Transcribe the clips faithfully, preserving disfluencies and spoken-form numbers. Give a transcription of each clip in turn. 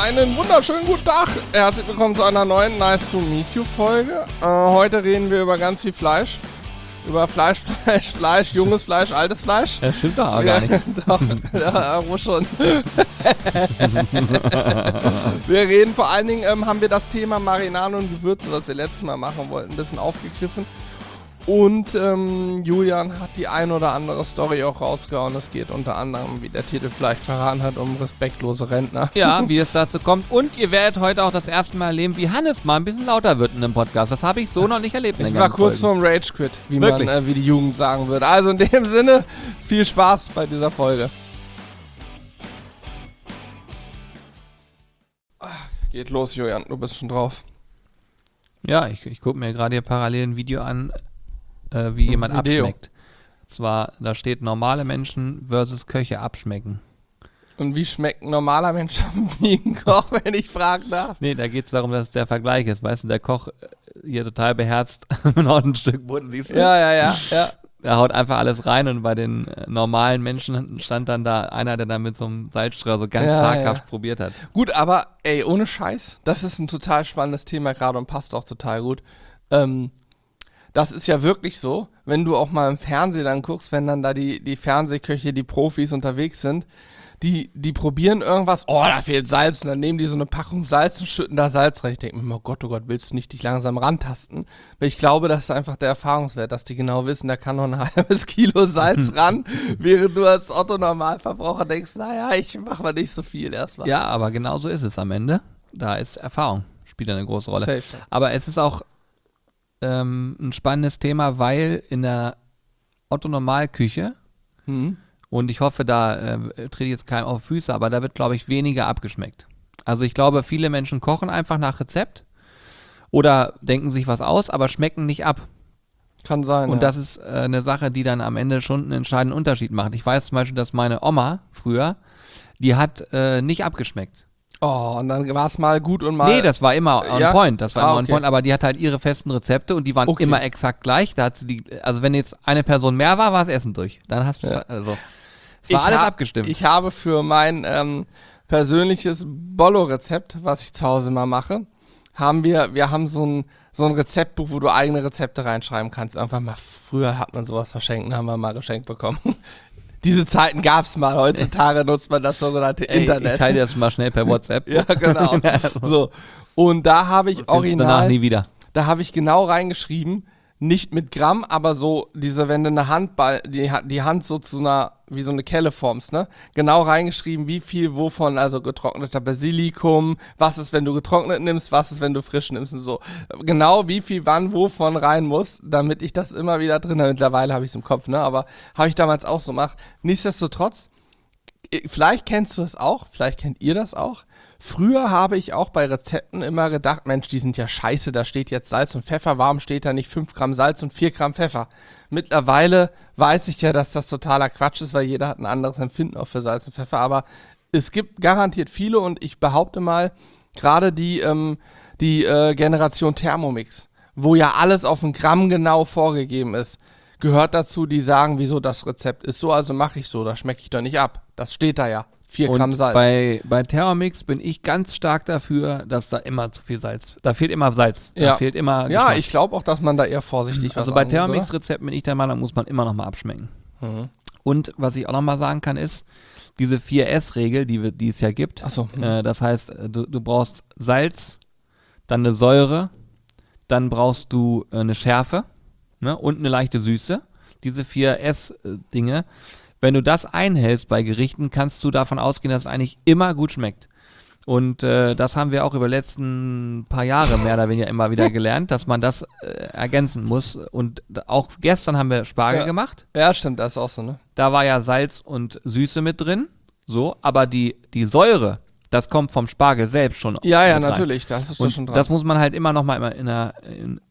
Einen wunderschönen guten Tag. Herzlich willkommen zu einer neuen Nice to Meet You Folge. Äh, heute reden wir über ganz viel Fleisch. Über Fleisch, Fleisch, Fleisch, junges Fleisch, altes Fleisch. Das stimmt doch aber gar nicht. Doch, ja, wo schon. Wir reden vor allen Dingen, ähm, haben wir das Thema Marinade und Gewürze, was wir letztes Mal machen wollten, ein bisschen aufgegriffen. Und ähm, Julian hat die ein oder andere Story auch rausgehauen. Es geht unter anderem, wie der Titel vielleicht verraten hat, um respektlose Rentner. Ja, wie es dazu kommt. Und ihr werdet heute auch das erste Mal erleben, wie Hannes mal ein bisschen lauter wird in einem Podcast. Das habe ich so noch nicht erlebt. Ich war kurz vorm Rage-Quit, wie Wirklich? man, äh, wie die Jugend sagen würde. Also in dem Sinne, viel Spaß bei dieser Folge. Ach, geht los, Julian, du bist schon drauf. Ja, ich, ich gucke mir gerade hier parallel ein Video an, äh, wie jemand Video. abschmeckt. Zwar, da steht normale Menschen versus Köche abschmecken. Und wie schmeckt ein normaler Mensch wie ein Koch, wenn ich fragen darf? Nee, da geht es darum, dass der Vergleich ist. Weißt du, der Koch äh, hier total beherzt noch ein Stück Boden, siehst du? Ja, ja, ja, ja. Er haut einfach alles rein und bei den äh, normalen Menschen stand dann da einer, der da mit so einem Salzstreuer so ganz Ja, zaghaft ja. probiert hat. Gut, aber ey, ohne Scheiß, das ist ein total spannendes Thema gerade und passt auch total gut. Ähm, das ist ja wirklich so, wenn du auch mal im Fernsehen dann guckst, wenn dann da die, die Fernsehköche, die Profis unterwegs sind, die, die probieren irgendwas, oh, da fehlt Salz, und dann nehmen die so eine Packung Salz und schütten da Salz rein. Ich denke mir, oh Gott, oh Gott, willst du nicht dich langsam rantasten? Weil ich glaube, das ist einfach der Erfahrungswert, dass die genau wissen, da kann noch ein halbes Kilo Salz ran, während du als Otto-Normalverbraucher denkst, naja, ich mache mal nicht so viel erstmal. Ja, aber genau so ist es am Ende. Da ist Erfahrung, spielt eine große Rolle. Safe. Aber es ist auch ähm, ein spannendes Thema, weil in der Otto-Normal-Küche, Hm. und ich hoffe, da äh, trete ich jetzt keinem auf Füße, aber da wird, glaube ich, weniger abgeschmeckt. Also ich glaube, viele Menschen kochen einfach nach Rezept oder denken sich was aus, aber schmecken nicht ab. Kann sein, Und ja. das ist äh, eine Sache, die dann am Ende schon einen entscheidenden Unterschied macht. Ich weiß zum Beispiel, dass meine Oma früher, die hat äh, nicht abgeschmeckt. Oh, und dann war es mal gut und mal... Nee, das war immer on Ja? point, das war Ah, immer on okay. point, aber die hat halt ihre festen Rezepte und die waren Okay. immer exakt gleich. Da hat sie die, also wenn jetzt eine Person mehr war, war das Essen durch. Dann hast du, Ja. also, es war Ich alles hab- abgestimmt. Ich habe für mein ähm, persönliches Bollo-Rezept, was ich zu Hause mal mache, haben wir, wir haben so ein, so ein Rezeptbuch, wo du eigene Rezepte reinschreiben kannst. Irgendwann mal, früher hat man sowas verschenkt, haben wir mal geschenkt bekommen. Diese Zeiten gab es mal, heutzutage nutzt man das sogenannte Ey, Internet. ich teile dir das mal schnell per WhatsApp. Ja, genau. So. Und da habe ich Findest du danach original, nie wieder. da habe ich genau reingeschrieben, nicht mit Gramm, aber so diese, wenn du eine Handball, die, Ha- die Hand so zu einer, wie so eine Kelle formst, ne? Genau reingeschrieben, wie viel wovon, also getrockneter Basilikum, was ist, wenn du getrocknet nimmst, was ist, wenn du frisch nimmst und so. Genau wie viel wann wovon rein muss, damit ich das immer wieder drin habe. Mittlerweile habe ich es im Kopf, ne? Aber habe ich damals auch so gemacht. Nichtsdestotrotz, vielleicht kennst du es auch, vielleicht kennt ihr das auch. Früher habe ich auch bei Rezepten immer gedacht, Mensch, die sind ja scheiße, da steht jetzt Salz und Pfeffer, warum steht da nicht fünf Gramm Salz und vier Gramm Pfeffer? Mittlerweile weiß ich ja, dass das totaler Quatsch ist, weil jeder hat ein anderes Empfinden auch für Salz und Pfeffer, aber es gibt garantiert viele und ich behaupte mal, gerade die, ähm, die äh, Generation Thermomix, wo ja alles auf ein Gramm genau vorgegeben ist, gehört dazu, die sagen, wieso das Rezept ist so, also mache ich so, da schmecke ich doch nicht ab. Das steht da ja. vier Gramm Und Salz. bei, bei Thermomix bin ich ganz stark dafür, dass da immer zu viel Salz, da fehlt immer Salz, da Ja. fehlt immer Ja, Geschmack. ich glaube auch, dass man da eher vorsichtig Also was bei angeht, oder? Thermomix-Rezepten bin ich der Meinung, muss man immer noch mal abschmecken. Mhm. Und was ich auch noch mal sagen kann, ist, diese vier S Regel, die, wir- die es ja gibt, Ach so, hm. äh, das heißt, äh, du, du brauchst Salz, dann eine Säure, dann brauchst du äh, eine Schärfe, ne, und eine leichte Süße. Diese vier S-Dinge. Wenn du das einhältst bei Gerichten, kannst du davon ausgehen, dass es eigentlich immer gut schmeckt. Und äh, das haben wir auch über die letzten paar Jahre mehr oder weniger immer wieder gelernt, dass man das äh, ergänzen muss. Und d- auch gestern haben wir Spargel Ja. gemacht. Ja, stimmt, das ist auch so, ne? Da war ja Salz und Süße mit drin. So, aber die, die Säure, das kommt vom Spargel selbst schon. Ja, ja, mit rein. natürlich, das ist doch Und schon dran. das muss man halt immer noch mal immer in der, in,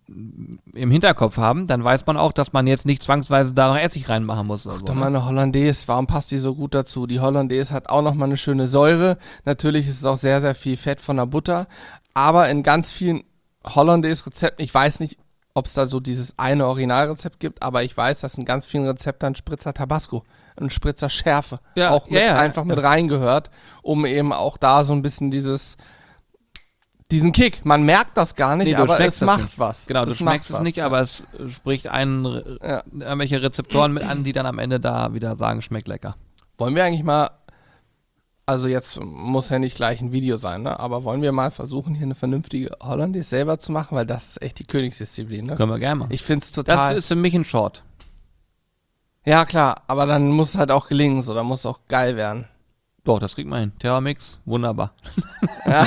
im Hinterkopf haben. Dann weiß man auch, dass man jetzt nicht zwangsweise da noch Essig reinmachen muss. Oder so, Doch ne? mal eine Hollandaise, warum passt die so gut dazu? Die Hollandaise hat auch nochmal eine schöne Säure. Natürlich ist es auch sehr, sehr viel Fett von der Butter. Aber in ganz vielen Hollandaise-Rezepten, ich weiß nicht, ob es da so dieses eine Originalrezept gibt, aber ich weiß, dass in ganz vielen Rezepten ein Spritzer Tabasco ein Spritzer Schärfe Ja, auch mit, ja, ja, einfach ja. mit reingehört, um eben auch da so ein bisschen dieses, diesen Kick. Man merkt das gar nicht, Nee, du aber schmeckst es das macht nicht. was. Genau, du es schmeckst macht es nicht, was, aber ja. es äh, spricht einen, äh, Ja. irgendwelche Rezeptoren mit an, die dann am Ende da wieder sagen, schmeckt lecker. Wollen wir eigentlich mal, also jetzt muss ja nicht gleich ein Video sein, ne? Aber wollen wir mal versuchen, hier eine vernünftige Hollandaise selber zu machen, weil das ist echt die Königsdisziplin, ne? Können wir gerne machen. Ich finde es Das total. ist für mich ein Short. Ja, klar, aber dann muss es halt auch gelingen, so, dann muss es auch geil werden. Doch, das kriegt man hin. Thermomix, wunderbar. Ja.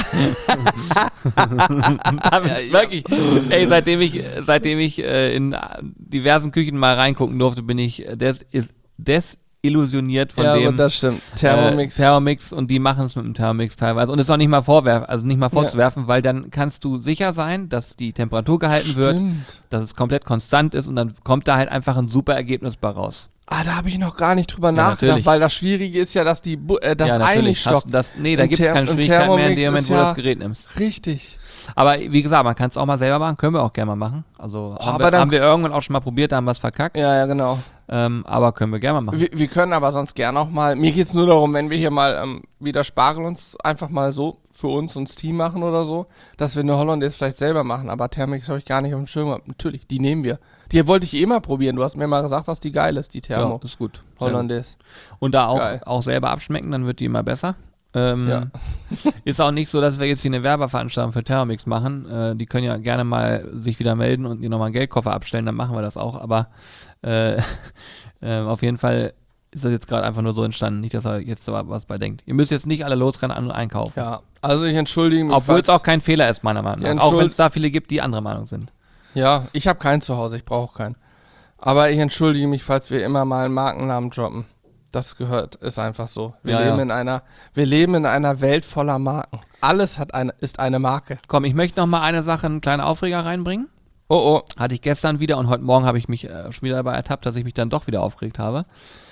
Hab ich wirklich, ey, seitdem ich, seitdem ich äh, in diversen Küchen mal reingucken durfte, bin ich äh, des, ist, desillusioniert von ja, dem aber das stimmt. Thermomix. Äh, Thermomix und die machen es mit dem Thermomix teilweise. Und es ist auch nicht mal vorwerfen, also nicht mal vorzuwerfen, weil dann kannst du sicher sein, dass die Temperatur gehalten wird, Stimmt. dass es komplett konstant ist und dann kommt da halt einfach ein super Ergebnis bei raus. Ah, da habe ich noch gar nicht drüber Ja, nachgedacht, natürlich. weil das Schwierige ist ja, dass die Bu äh, das ja, Ei natürlich. nicht Hast stockt. du das, nee, da Im gibt es Ther- keine im Schwierigkeit mehr in Thermomix dem Moment, ist wo du ja- das Gerät nimmst. Richtig. Aber wie gesagt, man kann es auch mal selber machen, können wir auch gerne mal machen. Also Oh, haben, aber wir, dann- haben wir irgendwann auch schon mal probiert, da haben wir es verkackt. Ja, ja, genau. Ähm, aber können wir gerne mal machen. Wir, wir können aber sonst gerne auch mal, mir geht's nur darum, wenn wir hier mal ähm, wieder Spargel uns einfach mal so für uns und das Team machen oder so, dass wir eine Hollandaise vielleicht selber machen, aber Thermomix habe ich gar nicht auf dem Schirm gehabt. Natürlich, die nehmen wir. Die wollte ich eh mal probieren, du hast mir mal gesagt, dass die geil ist, die Ja, Thermo das ist gut. Sehr gut. Hollandaise. Und da auch, Geil. auch selber abschmecken, dann wird die immer besser. Ähm, Ja. Ist auch nicht so, dass wir jetzt hier eine Werbeveranstaltung für Thermomix machen. Äh, die können ja gerne mal sich wieder melden und dir nochmal einen Geldkoffer abstellen, dann machen wir das auch. Aber äh, äh, auf jeden Fall ist das jetzt gerade einfach nur so entstanden. Nicht, dass er jetzt so was bei denkt. Ihr müsst jetzt nicht alle losrennen an und einkaufen. Ja, also ich entschuldige mich. Obwohl es falls- auch kein Fehler ist, meiner Meinung nach. Ja, auch wenn entschuld- es da viele gibt, die anderer Meinung sind. Ja, ich habe keinen zu Hause, ich brauche keinen. Aber ich entschuldige mich, falls wir immer mal einen Markennamen droppen. Das gehört, ist einfach so. Wir Ja, leben ja. in einer, wir leben in einer Welt voller Marken. Alles hat eine, ist eine Marke. Komm, ich möchte noch mal eine Sache, einen kleinen Aufreger reinbringen. Oh oh. Hatte ich gestern wieder und heute Morgen habe ich mich äh, schon wieder dabei ertappt, dass ich mich dann doch wieder aufgeregt habe.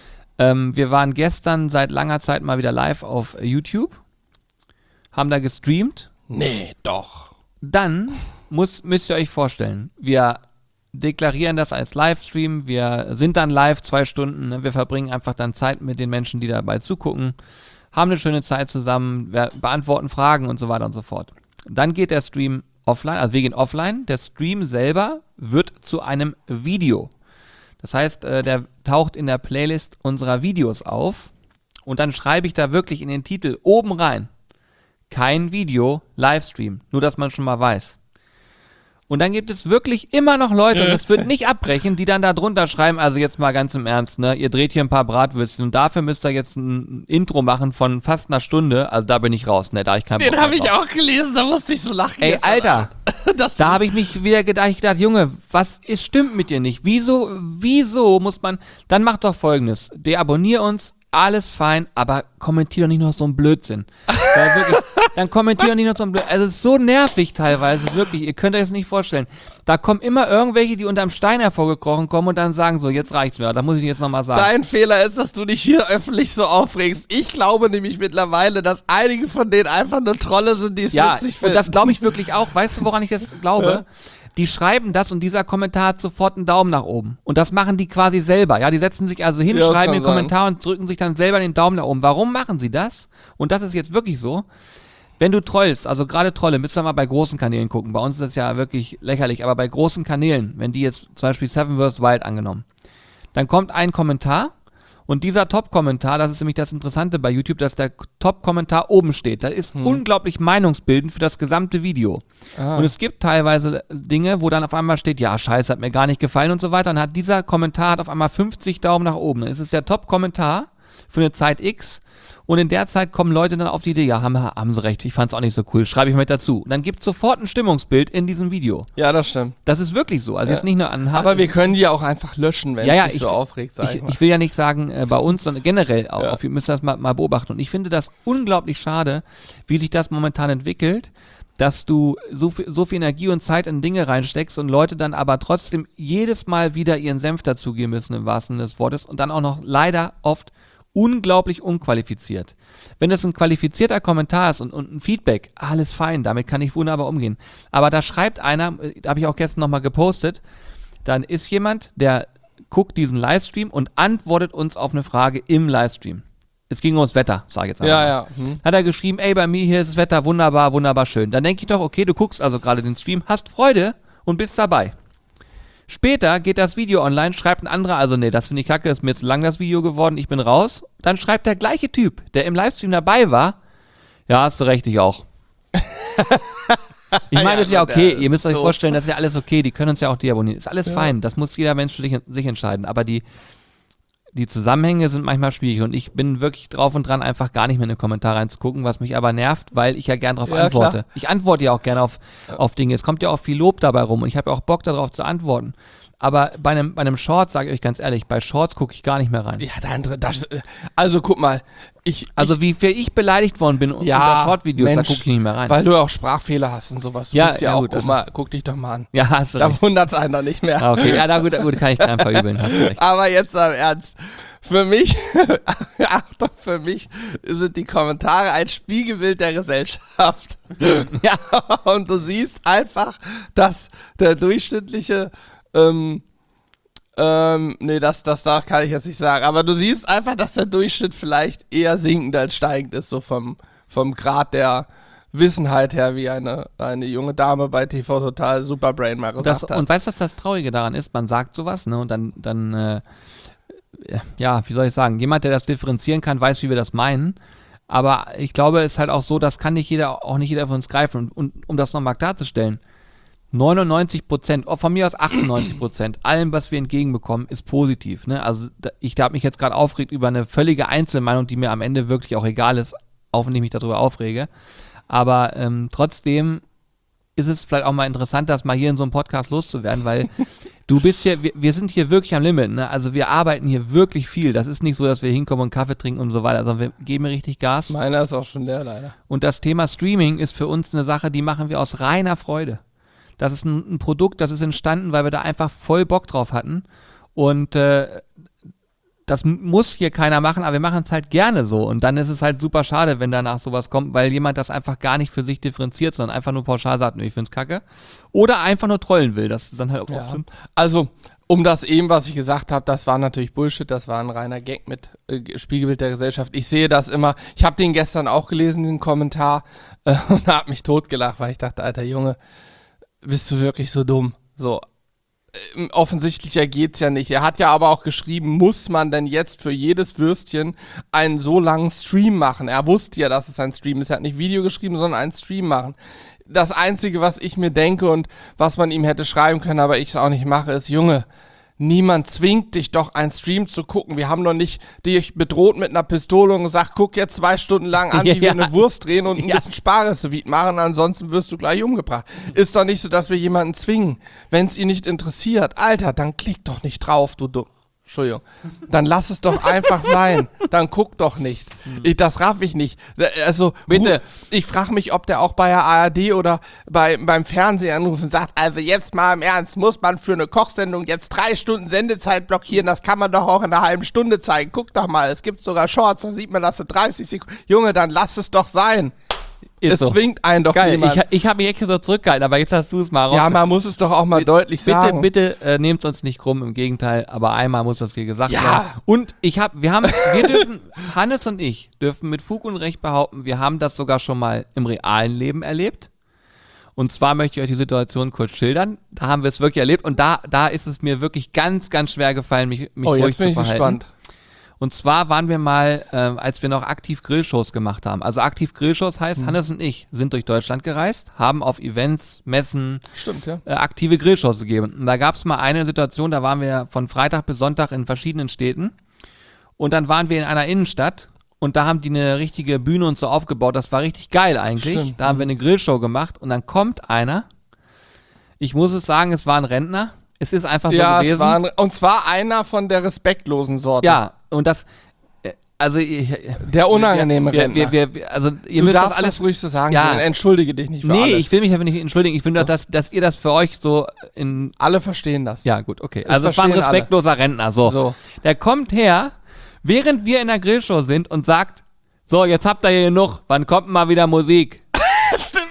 Ähm, wir waren gestern seit langer Zeit mal wieder live auf äh, YouTube, haben da gestreamt. Nee, doch. Dann muss, müsst ihr euch vorstellen, wir deklarieren das als Livestream, wir sind dann live zwei Stunden, ne? Wir verbringen einfach dann Zeit mit den Menschen, die dabei zugucken, haben eine schöne Zeit zusammen, wir beantworten Fragen und so weiter und so fort. Dann geht der Stream offline, also wir gehen offline, der Stream selber wird zu einem Video. Das heißt, äh, der taucht in der Playlist unserer Videos auf und dann schreibe ich da wirklich in den Titel oben rein, kein Video, Livestream, nur dass man schon mal weiß. Und dann gibt es wirklich immer noch Leute, und das wird nicht abbrechen, die dann da drunter schreiben, also jetzt mal ganz im Ernst, ne, ihr dreht hier ein paar Bratwürstchen und dafür müsst ihr jetzt ein Intro machen von fast einer Stunde, also da bin ich raus, ne, da hab ich keinen Bock Den mehr habe ich drauf. auch gelesen, da musste ich so lachen. Ey, gestern Alter, Abend. Das da habe ich mich wieder gedacht, ich gedacht, Junge, was ist, stimmt mit dir nicht? Wieso, wieso muss man, dann mach doch Folgendes, deabonnier uns, alles fein, aber kommentier doch nicht noch so einen Blödsinn. Weil wirklich, dann kommentier doch nicht noch so einen Blödsinn. Also es ist so nervig teilweise, wirklich, ihr könnt euch das nicht vorstellen. Da kommen immer irgendwelche, die unterm Stein hervorgekrochen kommen und dann sagen so, jetzt reicht's mir, da muss ich jetzt nochmal sagen. Dein Fehler ist, dass du dich hier öffentlich so aufregst. Ich glaube nämlich mittlerweile, dass einige von denen einfach nur Trolle sind, die es Ja, witzig und finden. das glaube ich wirklich auch. Weißt du, woran ich das glaube? Die schreiben das und dieser Kommentar hat sofort einen Daumen nach oben. Und das machen die quasi selber. Ja, die setzen sich also hin, Ja, das schreiben kann den Kommentar und drücken sich dann selber den Daumen nach oben. Warum machen sie das? Und das ist jetzt wirklich so. Wenn du trollst, also gerade Trolle, müsst ihr mal bei großen Kanälen gucken. Bei uns ist das ja wirklich lächerlich, aber bei großen Kanälen, wenn die jetzt zum Beispiel Seven versus. Wild angenommen, dann kommt ein Kommentar und dieser Top-Kommentar, das ist nämlich das Interessante bei YouTube, dass der Top-Kommentar oben steht. Das ist unglaublich meinungsbildend für das gesamte Video. Ah. Und es gibt teilweise Dinge, wo dann auf einmal steht, ja, scheiße, hat mir gar nicht gefallen und so weiter. Und hat dieser Kommentar hat auf einmal fünfzig Daumen nach oben. Dann ist es der Top-Kommentar für eine Zeit X. Und in der Zeit kommen Leute dann auf die Idee, ja, haben, haben sie recht, ich fand's auch nicht so cool, schreibe ich mit dazu. Und dann gibt es sofort ein Stimmungsbild in diesem Video. Ja, das stimmt. Das ist wirklich so. Also Ja. jetzt nicht nur an Aber wir können die ja auch einfach löschen, wenn Ja, ja, es dich ich- so aufregt, sag ich, ich, mal. ich will ja nicht sagen äh, bei uns, sondern generell auch. Ja. Auf, ihr müsst das mal, mal beobachten. Und ich finde das unglaublich schade, wie sich das momentan entwickelt, dass du so viel, so viel Energie und Zeit in Dinge reinsteckst und Leute dann aber trotzdem jedes Mal wieder ihren Senf dazugeben müssen, im wahrsten Sinne des Wortes, und dann auch noch leider oft unglaublich unqualifiziert. Wenn es ein qualifizierter Kommentar ist und, und ein Feedback, alles fein, damit kann ich wunderbar umgehen. Aber da schreibt einer, äh, habe ich auch gestern nochmal gepostet, dann ist jemand, der guckt diesen Livestream und antwortet uns auf eine Frage im Livestream. Es ging ums Wetter, sag ich jetzt einmal. Ja, ja. Hm. Hat er geschrieben, ey, bei mir hier ist das Wetter wunderbar, wunderbar schön. Dann denke ich doch, okay, du guckst also gerade den Stream, hast Freude und bist dabei. Später geht das Video online, schreibt ein anderer, also nee, das finde ich kacke, ist mir zu lang das Video geworden, ich bin raus. Dann schreibt der gleiche Typ, der im Livestream dabei war, ja, hast du recht, ich auch. Ich meine, Ja, das ist ja gut, okay, der ihr müsst ist euch doof. vorstellen, das ist ja alles okay, die können uns ja auch deabonnieren, ist alles Ja. fein, das muss jeder Mensch für sich, sich entscheiden, aber die, die Zusammenhänge sind manchmal schwierig und ich bin wirklich drauf und dran, einfach gar nicht mehr in den Kommentar reinzugucken, was mich aber nervt, weil ich ja gern darauf Ja, antworte. klar. Ich antworte ja auch gerne auf, auf Dinge, es kommt ja auch viel Lob dabei rum und ich habe ja auch Bock darauf zu antworten. Aber bei einem, bei einem Shorts, sage ich euch ganz ehrlich, bei Shorts gucke ich gar nicht mehr rein. Ja, der andere, das, also guck mal, ich, Also wie viel ich beleidigt worden bin unter ja, Short-Videos, da Mensch, gucke ich nicht mehr rein. weil du auch Sprachfehler hast und sowas. Du Ja, bist ja, ja, auch, gut, guck das- mal, guck dich doch mal an. Ja, hast du Da recht. wundert's einen doch nicht mehr. Ah, okay, ja, na gut, gut, kann ich keinem verübeln, hast du recht. Aber jetzt am Ernst. Für mich, Achtung, für mich sind die Kommentare ein Spiegelbild der Gesellschaft. Ja, Und du siehst einfach, dass der durchschnittliche, ähm, ähm, nee, das, das da kann ich jetzt nicht sagen, aber du siehst einfach, dass der Durchschnitt vielleicht eher sinkend als steigend ist, so vom, vom Grad der Wissenheit her, wie eine, eine junge Dame bei T V Total Superbrain mal gesagt das, hat. und weißt du, was das Traurige daran ist? Man sagt sowas, ne, und dann, dann äh, ja, wie soll ich sagen, jemand, der das differenzieren kann, weiß, wie wir das meinen. Aber ich glaube, es ist halt auch so, das kann nicht jeder, auch nicht jeder von uns greifen. Und, und um das nochmal klarzustellen, neunundneunzig Prozent, oh, von mir aus achtundneunzig Prozent, allem, was wir entgegenbekommen, ist positiv. Ne? Also da, ich habe mich jetzt gerade aufgeregt über eine völlige Einzelmeinung, die mir am Ende wirklich auch egal ist, auch wenn ich mich darüber aufrege. Aber ähm, trotzdem ist es vielleicht auch mal interessant, das mal hier in so einem Podcast loszuwerden, weil du bist hier, wir, wir sind hier wirklich am Limit, ne? Also wir arbeiten hier wirklich viel. Das ist nicht so, dass wir hinkommen und Kaffee trinken und so weiter, sondern wir geben hier richtig Gas. Meiner ist auch schon leer, leider. Und das Thema Streaming ist für uns eine Sache, die machen wir aus reiner Freude. Das ist ein, ein Produkt, das ist entstanden, weil wir da einfach voll Bock drauf hatten. Und äh, das muss hier keiner machen, aber wir machen es halt gerne so. Und dann ist es halt super schade, wenn danach sowas kommt, weil jemand das einfach gar nicht für sich differenziert, sondern einfach nur pauschal sagt, nee, ich find's kacke. Oder einfach nur trollen will. Das ist dann halt auch Ja. schlimm. Also, um das eben, was ich gesagt habe, das war natürlich Bullshit, das war ein reiner Gag mit äh, Spiegelbild der Gesellschaft. Ich sehe das immer, ich habe den gestern auch gelesen, den Kommentar, äh, und habe mich totgelacht, weil ich dachte, alter Junge, bist du wirklich so dumm? So, äh, offensichtlicher geht's ja nicht. Er hat ja aber auch geschrieben, muss man denn jetzt für jedes Würstchen einen so langen Stream machen? Er wusste ja, dass es ein Stream ist. Er hat nicht Video geschrieben, sondern einen Stream machen. Das Einzige, was ich mir denke und was man ihm hätte schreiben können, aber ich es auch nicht mache, ist, Junge, niemand zwingt dich doch, einen Stream zu gucken. Wir haben doch nicht dich bedroht mit einer Pistole und gesagt, guck jetzt zwei Stunden lang an, wie wir Ja. eine Wurst drehen und ein Ja. bisschen Sparreste machen, ansonsten wirst du gleich umgebracht. Ist doch nicht so, dass wir jemanden zwingen. Wenn es ihn nicht interessiert, Alter, dann klick doch nicht drauf, du dumm. Entschuldigung. Dann lass es doch einfach sein. Dann guck doch nicht. Ich, das raff ich nicht. Also, Bitte. Ru- Ich frage mich, ob der auch bei der A R D oder bei, beim Fernsehen anruft und sagt, also jetzt mal im Ernst, muss man für eine Kochsendung jetzt drei Stunden Sendezeit blockieren? Das kann man doch auch in einer halben Stunde zeigen. Guck doch mal, es gibt sogar Shorts, da sieht man das in dreißig Sekunden. Junge, dann lass es doch sein. Ist es so. zwingt einen doch Geil, niemand. ich, ich habe mich extra so zurückgehalten, aber jetzt hast du es mal raus. Ja, man muss es doch auch mal deutlich Bitte, sagen. bitte äh, nehmt uns nicht krumm, im Gegenteil, aber einmal muss das hier gesagt Ja. werden. Und ich habe, wir haben, wir dürfen, Hannes und ich dürfen mit Fug und Recht behaupten, wir haben das sogar schon mal im realen Leben erlebt. Und zwar möchte ich euch die Situation kurz schildern. Da haben wir es wirklich erlebt und da, da ist es mir wirklich ganz, ganz schwer gefallen, mich, mich Oh, ruhig jetzt bin zu ich verhalten. gespannt. Und zwar waren wir mal, äh, als wir noch aktiv Grillshows gemacht haben. Also aktiv Grillshows heißt, Hannes und ich sind durch Deutschland gereist, haben auf Events, Messen, Stimmt, ja. äh, aktive Grillshows gegeben. Und da gab es mal eine Situation, da waren wir von Freitag bis Sonntag in verschiedenen Städten. Und dann waren wir in einer Innenstadt und da haben die eine richtige Bühne und so aufgebaut. Das war richtig geil eigentlich. Stimmt. Da haben wir eine Grillshow gemacht und dann kommt einer, ich muss es sagen, es war ein Rentner. Es ist einfach so Ja, gewesen. es war ein, und zwar einer von der respektlosen Sorte. Ja, und das, äh, also ich, Der unangenehme wir, Rentner. wir, wir, wir, also ihr du müsst darfst das alles das ruhig so sagen. Ja. Entschuldige dich nicht für Nee, alles. ich will mich einfach nicht entschuldigen. Ich finde, dass, dass ihr das für euch so in. Alle verstehen das. Ja, gut, okay. Also, es war ein verstehen alle. respektloser Rentner. So. So. Der kommt her, während wir in der Grillshow sind und sagt: So, jetzt habt ihr hier genug. Wann kommt denn mal wieder Musik? Stimmt. Ja,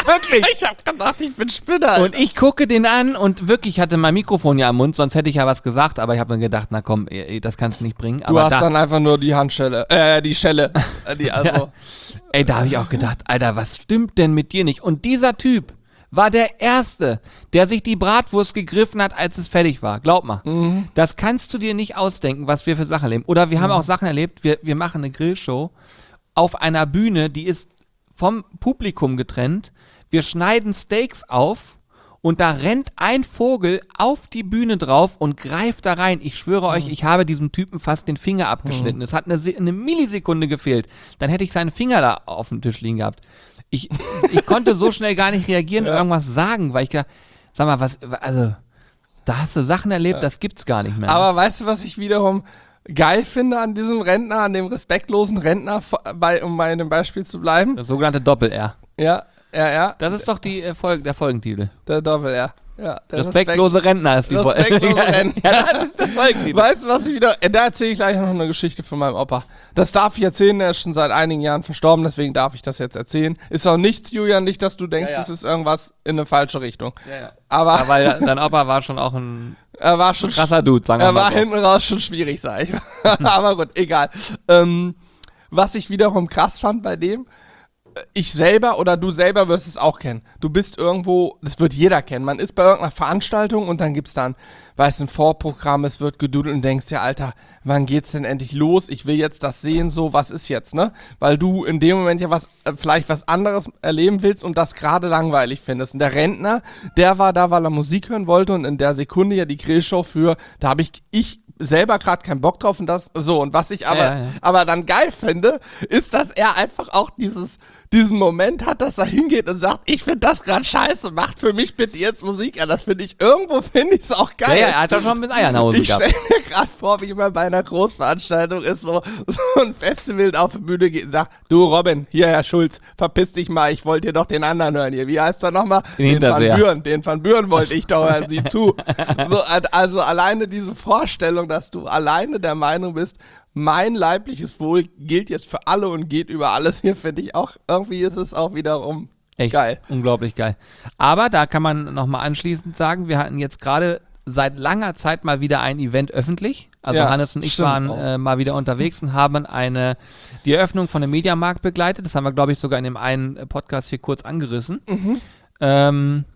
Wirklich. Ich hab gedacht, ich bin Spinner. Alter. Und ich gucke den an und wirklich, ich hatte mein Mikrofon ja am Mund, sonst hätte ich ja was gesagt, aber ich habe mir gedacht, na komm, ey, das kannst du nicht bringen. Du aber hast da, dann einfach nur die Handschelle, äh, die Schelle. Äh, die, also. Ja. Ey, da habe ich auch gedacht, Alter, was stimmt denn mit dir nicht? Und dieser Typ war der Erste, der sich die Bratwurst gegriffen hat, als es fertig war. Glaub mal. Mhm. Das kannst du dir nicht ausdenken, was wir für Sachen erleben. Oder wir haben Mhm. auch Sachen erlebt, wir, wir machen eine Grillshow auf einer Bühne, die ist vom Publikum getrennt. Wir schneiden Steaks auf und da rennt ein Vogel auf die Bühne drauf und greift da rein. Ich schwöre euch, ich habe diesem Typen fast den Finger abgeschnitten. Es hat eine, Se- eine Millisekunde gefehlt. Dann hätte ich seinen Finger da auf dem Tisch liegen gehabt. Ich, ich konnte so schnell gar nicht reagieren und Ja. irgendwas sagen, weil ich gedacht, sag mal, was, also, da hast du Sachen erlebt, das gibt's gar nicht mehr. Aber weißt du, was ich wiederum geil finde an diesem Rentner, an dem respektlosen Rentner, bei, um bei dem Beispiel zu bleiben? Das sogenannte Doppel-R. Ja, ja, ja. Das ist doch die, äh, Folge, der Folgentitel. Der Doppel-R. Ja, der Respektlose Rentner ist die Folge. Respektlose Rentner. Ja, das ist der Folgentitel. Weißt du, was ich wieder. äh, Da erzähle ich gleich noch eine Geschichte von meinem Opa. Das darf ich erzählen, er ist schon seit einigen Jahren verstorben, deswegen darf ich das jetzt erzählen. Ist auch nichts, Julian, nicht, dass du denkst, Ja, ja. es ist irgendwas in eine falsche Richtung. Ja, ja. Aber Ja, weil dein Opa war schon auch ein er war schon krasser Dude, sagen wir Er mal war so. hinten raus schon schwierig, sag ich. Aber gut, egal. Ähm, was ich wiederum krass fand bei dem, äh, ich selber oder du selber wirst es auch kennen. Du bist irgendwo, das wird jeder kennen. Man ist bei irgendeiner Veranstaltung und dann gibt's dann, weißt du, ein Vorprogramm, es wird gedudelt und denkst dir, Alter, wann geht's denn endlich los? Ich will jetzt das sehen, so, was ist jetzt, ne? Weil du in dem Moment ja was, äh, vielleicht was anderes erleben willst und das gerade langweilig findest. Und der Rentner, der war da, weil er Musik hören wollte und in der Sekunde ja die Grillshow für, da habe ich, ich selber gerade keinen Bock drauf und das, so, und was ich aber, Ja, ja, ja. aber dann geil finde, ist, dass er einfach auch dieses, diesen Moment hat, dass er hingeht und sagt, ich finde das gerade scheiße, macht für mich bitte jetzt Musik an. Das finde ich, irgendwo finde ich es auch geil. Ja, ja, er hat doch schon mit Eier nach Hause Ich gehabt. stelle mir gerade vor, wie immer bei einer Großveranstaltung ist, so, so ein Festival auf die Bühne geht und sagt, du Robin, hier Herr Schulz, verpiss dich mal, ich wollte dir doch den anderen hören hier. Wie heißt er nochmal? Den Van Hinterseher. Buren, den Van Buren wollte ich doch hören, sieh zu. So, also alleine diese Vorstellung, dass du alleine der Meinung bist, mein leibliches Wohl gilt jetzt für alle und geht über alles hier, finde ich auch, irgendwie ist es auch wiederum Echt geil. unglaublich geil. Aber da kann man nochmal anschließend sagen, wir hatten jetzt gerade seit langer Zeit mal wieder ein Event öffentlich. Also Ja, Hannes und ich stimmt waren auch. äh, mal wieder unterwegs und haben eine, die Eröffnung von einem Mediamarkt begleitet. Das haben wir, glaube ich, sogar in dem einen äh, Podcast hier kurz angerissen. Mhm. Ähm,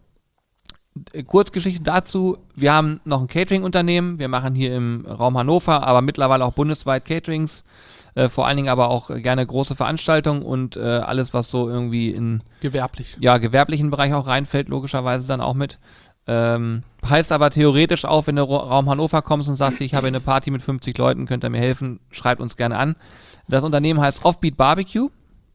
d- Kurzgeschichte dazu, wir haben noch ein Catering-Unternehmen, wir machen hier im Raum Hannover, aber mittlerweile auch bundesweit Caterings, äh, vor allen Dingen aber auch gerne große Veranstaltungen und äh, alles, was so irgendwie in Gewerblich. ja, gewerblichen Bereich auch reinfällt, logischerweise dann auch mit. Ähm, heißt aber theoretisch auch, wenn du Ro- Raum Hannover kommst und sagst, ich habe eine Party mit fünfzig Leuten, könnt ihr mir helfen, schreibt uns gerne an. Das Unternehmen heißt Offbeat Barbecue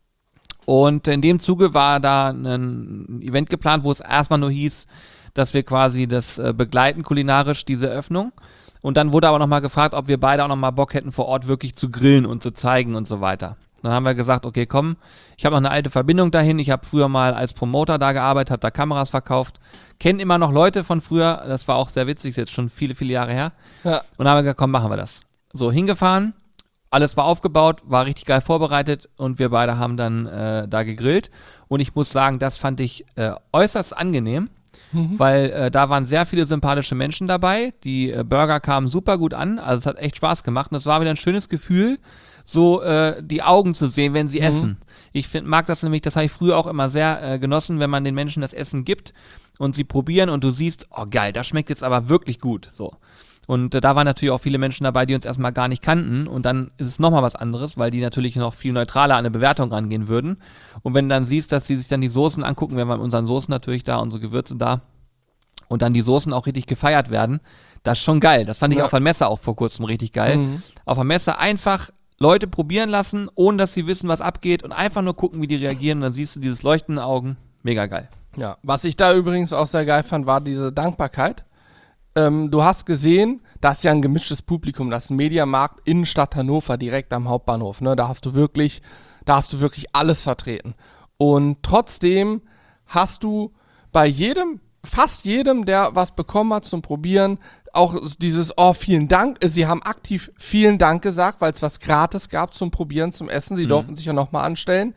und in dem Zuge war da ein Event geplant, wo es erstmal nur hieß, dass wir quasi das äh, begleiten kulinarisch, diese Öffnung. Und dann wurde aber nochmal gefragt, ob wir beide auch nochmal Bock hätten, vor Ort wirklich zu grillen und zu zeigen und so weiter. Dann haben wir gesagt, okay, komm, ich habe noch eine alte Verbindung dahin. Ich habe früher mal als Promoter da gearbeitet, habe da Kameras verkauft. Kenne immer noch Leute von früher. Das war auch sehr witzig, ist jetzt schon viele, viele Jahre her. Ja. Und dann haben wir gesagt, komm, machen wir das. So, hingefahren, alles war aufgebaut, war richtig geil vorbereitet und wir beide haben dann äh, da gegrillt. Und ich muss sagen, das fand ich äh, äußerst angenehm. Mhm. Weil äh, da waren sehr viele sympathische Menschen dabei. Die äh, Burger kamen super gut an. Also es hat echt Spaß gemacht. Und es war wieder ein schönes Gefühl, so äh, die Augen zu sehen, wenn sie Mhm. essen. Ich find, mag das nämlich, das habe ich früher auch immer sehr äh, genossen, wenn man den Menschen das Essen gibt und sie probieren und du siehst, oh geil, das schmeckt jetzt aber wirklich gut. So. Und äh, da waren natürlich auch viele Menschen dabei, die uns erstmal gar nicht kannten. Und dann ist es nochmal was anderes, weil die natürlich noch viel neutraler an eine Bewertung rangehen würden. Und wenn du dann siehst, dass sie sich dann die Soßen angucken, wir haben mit unseren Soßen natürlich da, unsere Gewürze da, und dann die Soßen auch richtig gefeiert werden, das ist schon geil. Das fand ich Ja. auf der Messe auch vor kurzem richtig geil. Mhm. Auf der Messe einfach Leute probieren lassen, ohne dass sie wissen, was abgeht und einfach nur gucken, wie die reagieren. Und dann siehst du dieses Leuchten in den Augen. Mega geil. Ja, was ich da übrigens auch sehr geil fand, war diese Dankbarkeit. Ähm, du hast gesehen, das ist ja ein gemischtes Publikum, das ist ein Mediamarkt Innenstadt Hannover, direkt am Hauptbahnhof. Ne? Da hast du wirklich, da hast du wirklich alles vertreten. Und trotzdem hast du bei jedem, fast jedem, der was bekommen hat zum Probieren, auch dieses, oh, vielen Dank. Sie haben aktiv vielen Dank gesagt, weil es was gratis gab zum Probieren, zum Essen. Sie Mhm. durften sich ja nochmal anstellen.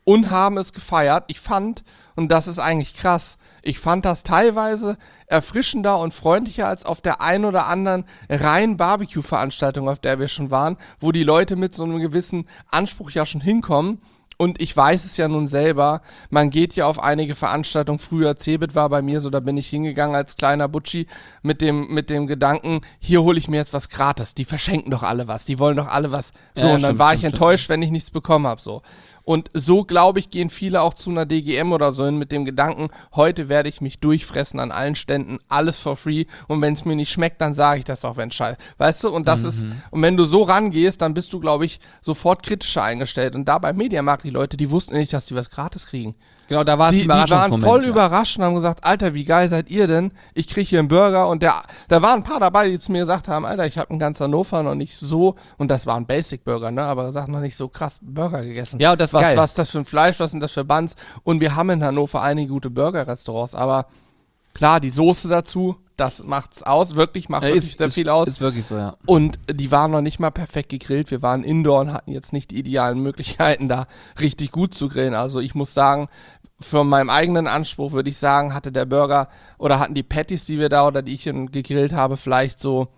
und haben es gefeiert. Ich fand, und das ist eigentlich krass, ich fand das teilweise erfrischender und freundlicher als auf der einen oder anderen reinen Barbecue-Veranstaltung, auf der wir schon waren, wo die Leute mit so einem gewissen Anspruch ja schon hinkommen. Und ich weiß es ja nun selber, man geht ja auf einige Veranstaltungen, früher Cebit war bei mir so, da bin ich hingegangen als kleiner Butschi mit dem, mit dem Gedanken, hier hole ich mir jetzt was gratis, die verschenken doch alle was, die wollen doch alle was. So, Ja, und dann stimmt, war ich stimmt, enttäuscht, wenn ich nichts bekommen habe, so. Und so, glaube ich, gehen viele auch zu einer D G M oder so hin mit dem Gedanken, heute werde ich mich durchfressen an allen Ständen, alles for free, und wenn es mir nicht schmeckt, dann sage ich das doch, wenn es scheiße. Weißt du, und das Mhm. ist, und wenn du so rangehst, dann bist du, glaube ich, sofort kritischer eingestellt. Und da beim Mediamarkt, die Leute, die wussten nicht, dass die was gratis kriegen. Genau, da war es Die, die waren voll ja. überrascht und haben gesagt, Alter, wie geil seid ihr denn? Ich kriege hier einen Burger, und der, da waren ein paar dabei, die zu mir gesagt haben, Alter, ich habe in ganz Hannover noch nicht so, und das war ein Basic-Burger, ne, aber gesagt, noch nicht so krass Burger gegessen. Ja, und das ist was, geil. Was ist das für ein Fleisch, was sind das für Buns? Und wir haben in Hannover einige gute Burger-Restaurants, aber klar, die Soße dazu, das macht's aus, wirklich, macht Ja, wirklich ist, sehr ist, viel aus. Ist wirklich so, ja. Und die waren noch nicht mal perfekt gegrillt. Wir waren indoor und hatten jetzt nicht die idealen Möglichkeiten, da richtig gut zu grillen. Also ich muss sagen, von meinem eigenen Anspruch würde ich sagen, hatte der Burger oder hatten die Patties, die wir da oder die ich gegrillt habe, vielleicht so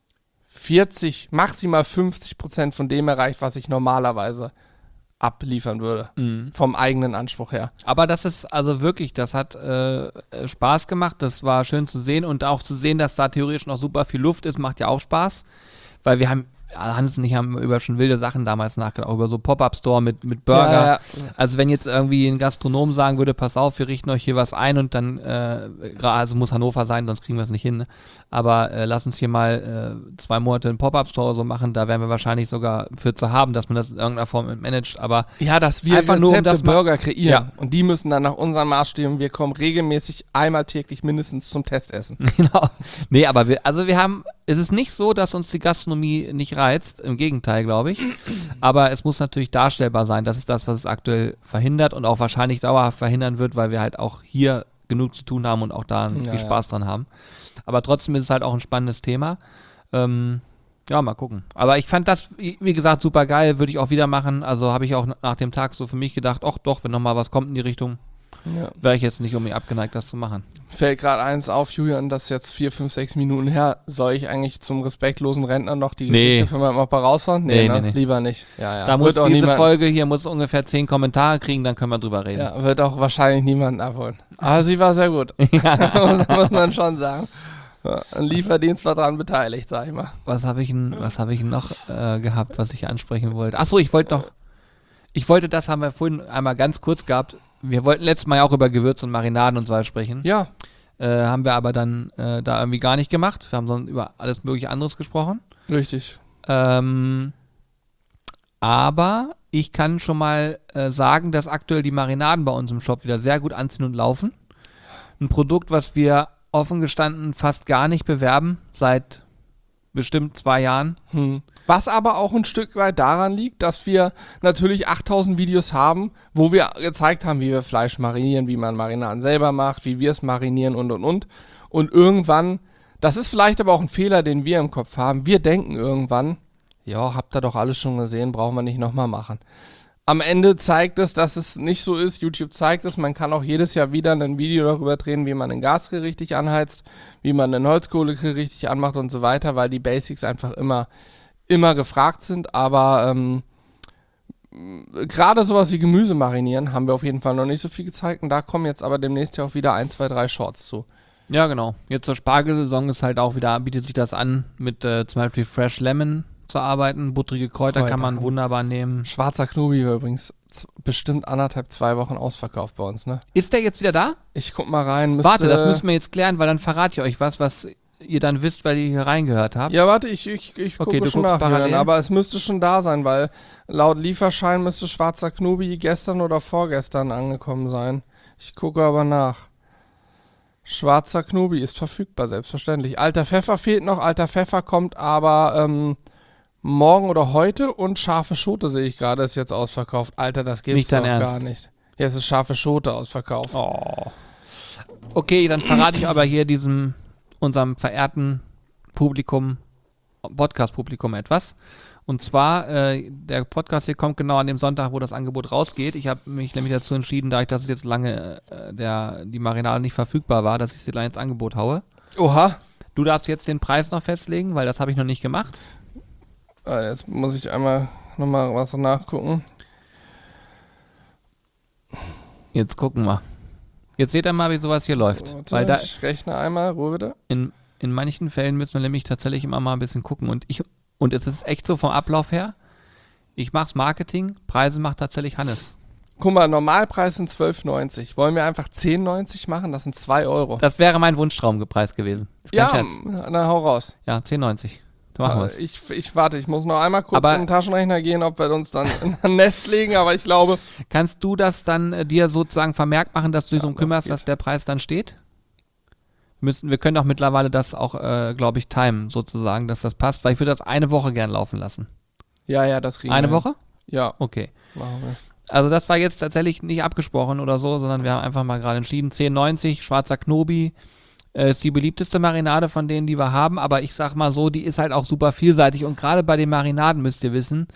vierzig, maximal fünfzig Prozent von dem erreicht, was ich normalerweise abliefern würde. Mhm. Vom eigenen Anspruch her. Aber das ist also wirklich, das hat äh, Spaß gemacht, das war schön zu sehen und auch zu sehen, dass da theoretisch noch super viel Luft ist, macht ja auch Spaß, weil wir haben, Hannes und ich haben über schon wilde Sachen damals nachgedacht, auch über so Pop-Up-Store mit, mit Burger. Ja, ja. Also wenn jetzt irgendwie ein Gastronom sagen würde, pass auf, wir richten euch hier was ein und dann, äh, also muss Hannover sein, sonst kriegen wir es nicht hin, ne? Aber äh, lass uns hier mal äh, zwei Monate einen Pop-Up-Store so machen, da wären wir wahrscheinlich sogar für zu haben, dass man das in irgendeiner Form managt, aber Ja, dass wir Einfach nur, um Rezepte das mal- Burger kreieren. Ja. Und die müssen dann nach unseren Maßstäben, wir kommen regelmäßig einmal täglich mindestens zum Testessen. genau. Nee, aber wir, also wir haben, es ist nicht so, dass uns die Gastronomie nicht reizt, im Gegenteil, glaube ich. Aber es muss natürlich darstellbar sein. Das ist das, was es aktuell verhindert und auch wahrscheinlich dauerhaft verhindern wird, weil wir halt auch hier genug zu tun haben und auch da Ja, viel ja. Spaß dran haben. Aber trotzdem ist es halt auch ein spannendes Thema. Ähm, ja, mal gucken. Aber ich fand das, wie gesagt, super geil, würde ich auch wieder machen. Also habe ich auch nach dem Tag so für mich gedacht, ach doch, wenn nochmal was kommt in die Richtung, Ja. wäre ich jetzt nicht um mich abgeneigt, das zu machen. Fällt gerade eins auf, Julian, das ist jetzt vier, fünf, sechs Minuten her. Soll ich eigentlich zum respektlosen Rentner noch die Nee. Geschichte von meinem Opa raushauen? Nee, ne? nee, nee. Lieber nicht. Ja, ja. Da muss Wird auch diese niemand, Folge hier muss ungefähr zehn Kommentare kriegen, dann können wir drüber reden. Ja, wird auch wahrscheinlich niemanden abholen. Aber sie war sehr gut. muss, muss man schon sagen. Ja, ein Lieferdienst war daran beteiligt, sag ich mal. Was habe ich denn, was habe ich denn noch äh, gehabt, was ich ansprechen wollte? Achso, ich wollte noch, ich wollte, das haben wir vorhin einmal ganz kurz gehabt. Wir wollten letztes Mal ja auch über Gewürze und Marinaden und so weiter sprechen. Ja, Äh, haben wir aber dann äh, da irgendwie gar nicht gemacht. Wir haben sondern über alles mögliche anderes gesprochen. richtig. Ähm, aber ich kann schon mal äh, sagen, dass aktuell die Marinaden bei uns im Shop wieder sehr gut anziehen und laufen. Ein Produkt, was wir offen gestanden fast gar nicht bewerben, seit bestimmt zwei Jahren. Hm. Was aber auch ein Stück weit daran liegt, dass wir natürlich achttausend Videos haben, wo wir gezeigt haben, wie wir Fleisch marinieren, wie man Marinaden selber macht, wie wir es marinieren und und und. Und irgendwann, das ist vielleicht aber auch ein Fehler, den wir im Kopf haben, wir denken irgendwann, ja, habt ihr doch alles schon gesehen, brauchen wir nicht nochmal machen. Am Ende zeigt es, dass es nicht so ist. YouTube zeigt es, man kann auch jedes Jahr wieder ein Video darüber drehen, wie man einen Gasgrill richtig anheizt, wie man einen Holzkohlegrill richtig anmacht und so weiter, weil die Basics einfach immer, immer gefragt sind. Aber ähm, gerade sowas wie Gemüse marinieren haben wir auf jeden Fall noch nicht so viel gezeigt. Und da kommen jetzt aber demnächst ja auch wieder ein, zwei, drei Shorts zu. Ja, genau. Jetzt zur Spargelsaison ist halt auch wieder, bietet sich das an, mit äh, zum Beispiel Fresh Lemon zu arbeiten. Buttrige Kräuter, Kräuter. kann man wunderbar nehmen. Schwarzer Knobi war übrigens z- bestimmt anderthalb, zwei Wochen ausverkauft bei uns, ne? Ist der jetzt wieder da? Ich guck mal rein. Müsste, Warte, das müssen wir jetzt klären, weil dann verrate ich euch was, was ihr dann wisst, weil ihr hier reingehört habt. Ja, warte, ich, ich, ich Okay, gucke du schon guckst nach, Julian, parallel. aber es müsste schon da sein, weil laut Lieferschein müsste Schwarzer Knobi gestern oder vorgestern angekommen sein. Ich gucke aber nach. Schwarzer Knobi ist verfügbar, selbstverständlich. Alter Pfeffer fehlt noch, alter Pfeffer kommt aber ähm, morgen oder heute und scharfe Schote sehe ich gerade, ist jetzt ausverkauft. Alter, das gibt's Nicht dein doch Ernst? gar nicht. Jetzt ist scharfe Schote ausverkauft. Oh. Okay, dann verrate ich aber hier diesem, unserem verehrten Publikum, Podcast-Publikum etwas. Und zwar, äh, der Podcast hier kommt genau an dem Sonntag, wo das Angebot rausgeht. Ich habe mich nämlich dazu entschieden, da ich das jetzt lange äh, der, die Marinade nicht verfügbar war, dass ich sie gleich ins Angebot haue. Oha. Du darfst jetzt den Preis noch festlegen, weil das habe ich noch nicht gemacht. Ah, jetzt muss ich einmal nochmal was nachgucken. Jetzt gucken wir. Jetzt seht ihr mal, wie sowas hier läuft. So, warte, weil da ich rechne einmal, Ruhe bitte. in, in manchen Fällen müssen wir nämlich tatsächlich immer mal ein bisschen gucken. Und ich und es ist echt so vom Ablauf her, ich mach's Marketing, Preise macht tatsächlich Hannes. Guck mal, Normalpreis sind zwölf neunzig. Wollen wir einfach zehn neunzig machen? Das sind zwei Euro. Das wäre mein Wunschtraumpreis gewesen. Ist kein Ja, Scherz. na hau raus. Ja, zehn neunzig. Da machen wir es. Ich, ich warte, ich muss noch einmal kurz Aber- in den Taschenrechner gehen, ob wir uns dann in ein Nest legen, aber ich glaube, Kannst du das dann äh, dir sozusagen vermerkt machen, dass du dich Ja, darum kümmerst, geht. dass der Preis dann steht? Müssen, wir können auch mittlerweile das auch, äh, glaube ich, timen, sozusagen, dass das passt, weil ich würde das eine Woche gern laufen lassen. ja, ja, das kriegen Eine wir hin. Woche? Ja, Okay. machen wir. Also das war jetzt tatsächlich nicht abgesprochen oder so, sondern wir haben einfach mal gerade entschieden, zehn neunzig, schwarzer Knobi, äh, ist die beliebteste Marinade von denen, die wir haben, aber ich sag mal so, die ist halt auch super vielseitig und gerade bei den Marinaden müsst ihr wissen,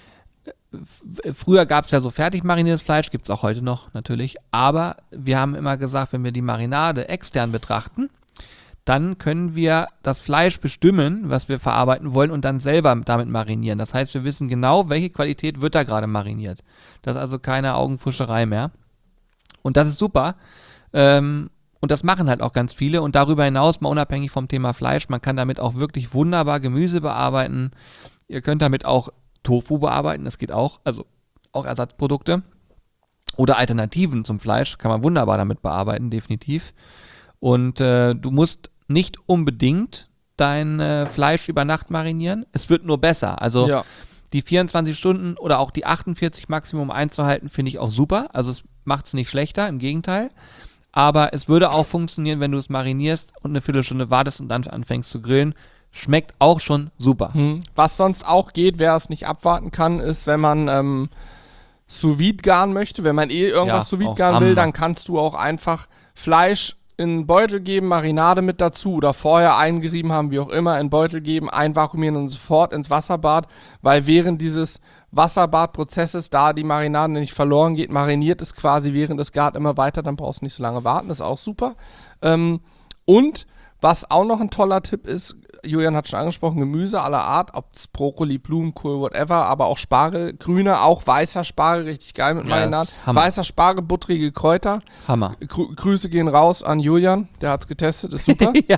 f- früher gab es ja so fertig mariniertes Fleisch, gibt es auch heute noch natürlich, aber wir haben immer gesagt, wenn wir die Marinade extern betrachten, dann können wir das Fleisch bestimmen, was wir verarbeiten wollen und dann selber damit marinieren. Das heißt, wir wissen genau, welche Qualität wird da gerade mariniert. Das ist also keine Augenfuscherei mehr. Und das ist super. Ähm, und das machen halt auch ganz viele. Und darüber hinaus, mal unabhängig vom Thema Fleisch, man kann damit auch wirklich wunderbar Gemüse bearbeiten. Ihr könnt damit auch Tofu bearbeiten, das geht auch. Also auch Ersatzprodukte. Oder Alternativen zum Fleisch kann man wunderbar damit bearbeiten, definitiv. Und äh, du musst nicht unbedingt dein äh, Fleisch über Nacht marinieren. Es wird nur besser. Also Ja. die vierundzwanzig Stunden oder auch die achtundvierzig Maximum einzuhalten, finde ich auch super. Also es macht es nicht schlechter, im Gegenteil. Aber es würde auch funktionieren, wenn du es marinierst und eine Viertelstunde wartest und dann anfängst zu grillen. Schmeckt auch schon super. Hm. Was sonst auch geht, wer es nicht abwarten kann, ist, wenn man ähm, Sous Vide garen möchte. Wenn man eh irgendwas Ja, Sous Vide auch garen will, Hammer. dann kannst du auch einfach Fleisch in einen Beutel geben, Marinade mit dazu oder vorher eingerieben haben, wie auch immer, in einen Beutel geben, einvakuumieren und sofort ins Wasserbad, weil während dieses Wasserbadprozesses, da die Marinade nicht verloren geht, mariniert es quasi während es gart immer weiter, dann brauchst du nicht so lange warten, das ist auch super. Ähm, und was auch noch ein toller Tipp ist, Julian hat schon angesprochen, Gemüse aller Art, ob es Brokkoli, Blumenkohl, whatever, aber auch Spargel, grüner, auch weißer Spargel, richtig geil mit Ja, Marinade. ist Hammer. Weißer Spargel, buttrige Kräuter. Hammer. Grü Grüße gehen raus an Julian, der hat's getestet, ist super. Ja.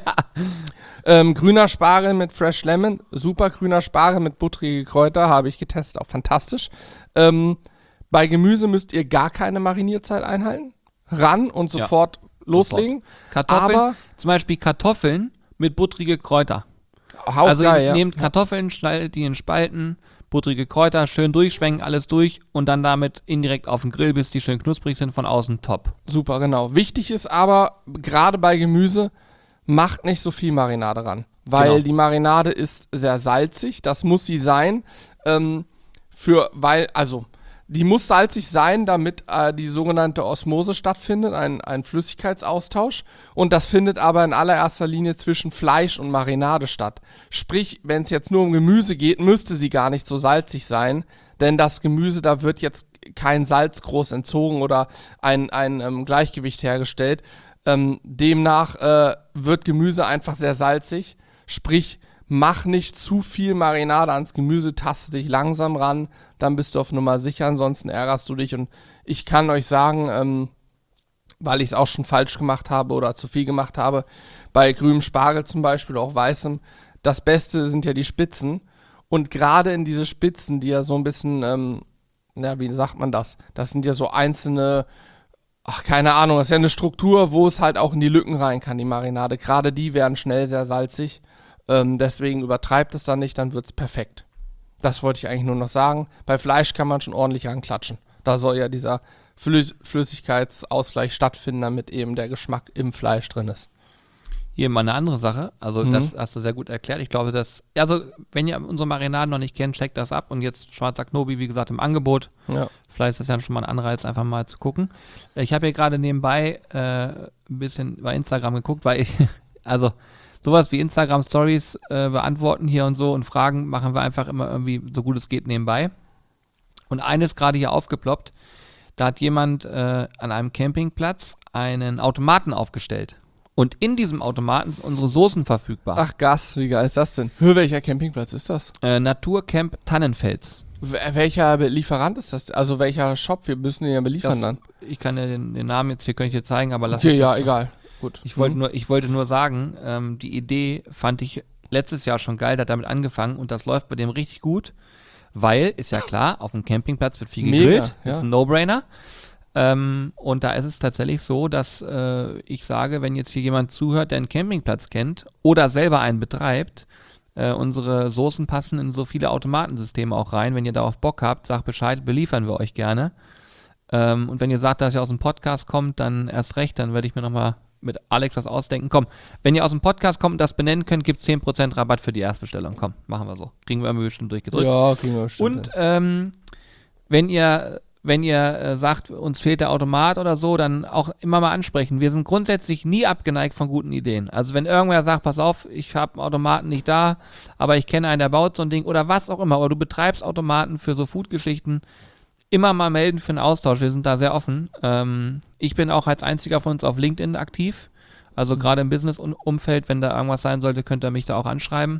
ähm, grüner Spargel mit Fresh Lemon, super. Grüner Spargel mit buttrige Kräuter, habe ich getestet, auch fantastisch. Ähm, bei Gemüse müsst ihr gar keine Marinierzeit einhalten. Ran und Ja, sofort loslegen. Kartoffeln, Aber zum Beispiel Kartoffeln mit buttrige Kräuter. auch also geil, ihr ja. nehmt Kartoffeln, schneidet die in Spalten, buttrige Kräuter, schön durchschwenken, alles durch und dann damit indirekt auf den Grill, bis die schön knusprig sind, von außen top. Super, genau. Wichtig ist aber, gerade bei Gemüse, macht nicht so viel Marinade ran. Weil Genau. die Marinade ist sehr salzig, das muss sie sein. Ähm, für, weil, also, die muss salzig sein, damit äh, die sogenannte Osmose stattfindet, ein, ein Flüssigkeitsaustausch. Und das findet aber in allererster Linie zwischen Fleisch und Marinade statt. Sprich, wenn es jetzt nur um Gemüse geht, müsste sie gar nicht so salzig sein, denn das Gemüse, da wird jetzt kein Salz groß entzogen oder ein, ein ähm, Gleichgewicht hergestellt. Ähm, demnach äh, wird Gemüse einfach sehr salzig. Sprich, mach nicht zu viel Marinade ans Gemüse, taste dich langsam ran, dann bist du auf Nummer sicher, ansonsten ärgerst du dich. Und ich kann euch sagen, ähm, weil ich es auch schon falsch gemacht habe oder zu viel gemacht habe, bei grünem Spargel zum Beispiel, auch weißem, das Beste sind ja die Spitzen. Und gerade in diese Spitzen, die ja so ein bisschen, ähm, ja, wie sagt man das? Das sind ja so einzelne, ach, keine Ahnung, das ist ja eine Struktur, wo es halt auch in die Lücken rein kann, die Marinade. Gerade die werden schnell sehr salzig. Ähm, deswegen übertreibt es dann nicht, dann wird es perfekt. Das wollte ich eigentlich nur noch sagen. Bei Fleisch kann man schon ordentlich ranklatschen. Da soll ja dieser Flü Flüssigkeitsausgleich stattfinden, damit eben der Geschmack im Fleisch drin ist. Hier mal eine andere Sache, also Mhm. das hast du sehr gut erklärt. Ich glaube, dass, also wenn ihr unsere Marinaden noch nicht kennt, checkt das ab und jetzt schwarzer Knobi, wie gesagt, im Angebot. Ja. Vielleicht ist das ja schon mal ein Anreiz, einfach mal zu gucken. Ich habe hier gerade nebenbei äh, ein bisschen bei Instagram geguckt, weil ich, also sowas wie Instagram-Stories äh, beantworten hier und so und Fragen machen wir einfach immer irgendwie so gut es geht nebenbei. Und eines gerade hier aufgeploppt, da hat jemand äh, an einem Campingplatz einen Automaten aufgestellt. Und in diesem Automaten sind unsere Soßen verfügbar. Ach Gas, wie geil ist das denn? Hör, welcher Campingplatz ist das? Äh, Naturcamp Tannenfels. W- welcher Lieferant ist das? Also welcher Shop? Wir müssen den ja beliefern Das, dann. ich kann dir den, den Namen jetzt hier, kann ich dir zeigen, aber lass Okay, uns ja, das- egal. Gut. Ich wollte Mhm. nur, ich wollte nur sagen, ähm, die Idee fand ich letztes Jahr schon geil, der hat damit angefangen und das läuft bei dem richtig gut, weil, ist ja klar, auf dem Campingplatz wird viel Mega, gegrillt, ja. ist ein No-Brainer. Ähm, und da ist es tatsächlich so, dass äh, ich sage, wenn jetzt hier jemand zuhört, der einen Campingplatz kennt oder selber einen betreibt, äh, unsere Soßen passen in so viele Automatensysteme auch rein. Wenn ihr darauf Bock habt, sagt Bescheid, beliefern wir euch gerne. Ähm, und wenn ihr sagt, dass ihr aus dem Podcast kommt, dann erst recht, dann werde ich mir nochmal mit Alex was ausdenken. Komm, wenn ihr aus dem Podcast kommt und das benennen könnt, gibt es zehn Prozent Rabatt für die Erstbestellung. Komm, machen wir so. Kriegen wir irgendwie bestimmt durchgedrückt. Ja, kriegen wir bestimmt. Und ähm, wenn ihr, wenn ihr äh, sagt, uns fehlt der Automat oder so, dann auch immer mal ansprechen. Wir sind grundsätzlich nie abgeneigt von guten Ideen. Also wenn irgendwer sagt, pass auf, ich habe einen Automaten nicht da, aber ich kenne einen, der baut so ein Ding oder was auch immer, oder du betreibst Automaten für so Food-Geschichten, immer mal melden für einen Austausch. Wir sind da sehr offen. Ähm, ich bin auch als einziger von uns auf LinkedIn aktiv. Also gerade im Business-Umfeld, wenn da irgendwas sein sollte, könnt ihr mich da auch anschreiben.